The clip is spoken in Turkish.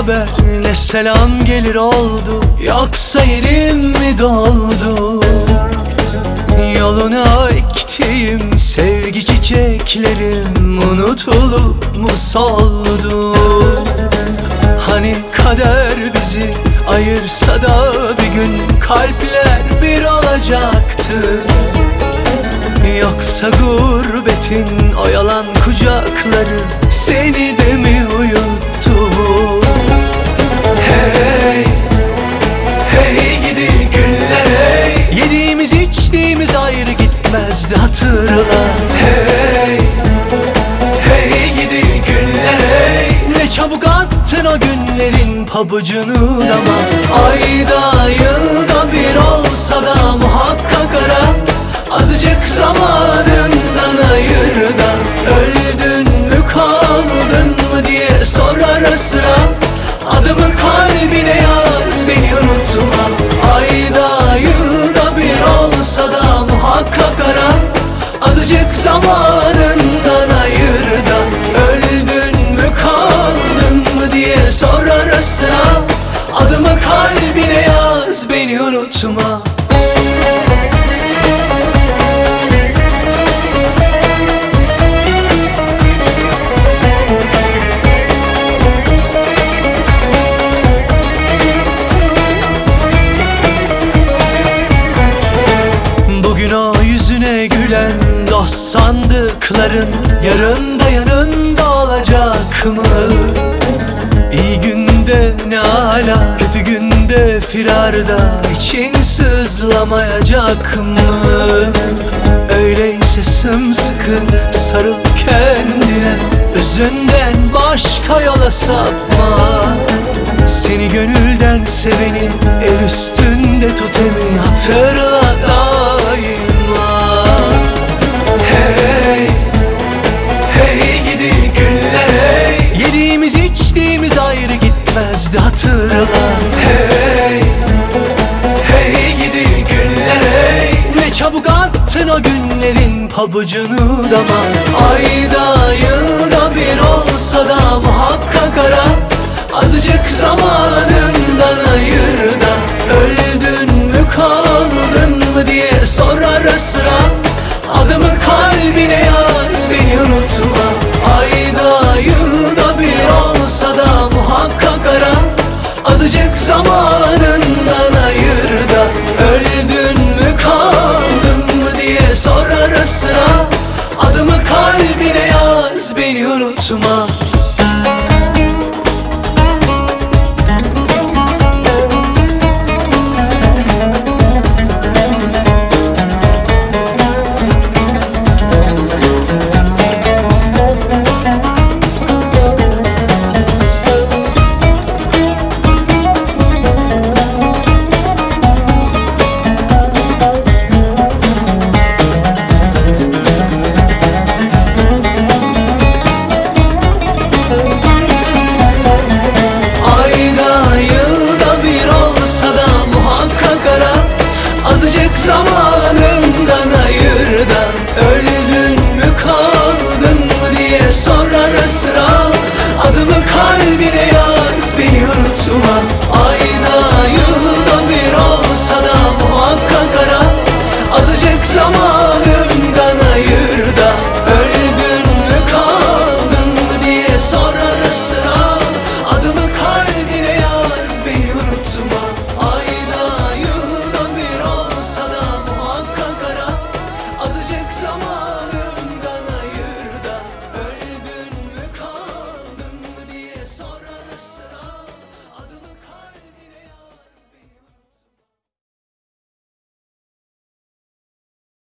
haber ne selam gelir oldu, yoksa yerim mi doldu? Yoluna ektiğim sevgi çiçeklerim unutulup mu soldu? Hani kader bizi ayırsa da bir gün kalpler bir olacaktı. Yoksa gurbetin o yalan kucakları seni de mi uyuttu? Hey, hey gidi günler hey. Yediğimiz içtiğimiz ayrı gitmezdi hatırla. Hey, hey gidi günler hey. Ne çabuk attın o günlerin pabucunu dama. Ayda yılda bir olsa da muhakkak ara. Azıcık zamanından ayır da öldün mü kaldın mı diye sor ara sıra. Adımı kalbine yaz, beni unutma. Ayda yılda bir olsa da muhakkak ara. Azıcık zamanından ayır da öldün mü kaldın mı diye sor ara sıra. Adımı kalbine yaz, beni unutma. Gülen dost sandıkların yarın da yanında olacak mı? İyi günde ne ala, kötü günde firarda için sızlamayacak mı? Öyleyse sımsıkı sarıl kendine, özünden başka yola sapma. Seni gönülden seveni el üstünde tutemi hatırla daima. Hey, hey gidi günler hey. Yediğimiz içtiğimiz ayrı gitmezdi hatırla. Hey, hey gidi günler hey. Ne çabuk attın o günlerin pabucunu dama. Ayda yılda bir olsa da muhakkak ara. Azıcık zamanından ayır da öldün mü kaldın mı diye sor ara sıra. Adımı kalbine yaz, beni unutma. Ayda yılda bir olsa da muhakkak ara. Azıcık zamanından ayır da öldün mü kaldın mı diye sor ara sıra. Adımı kalbine yaz, beni unutma.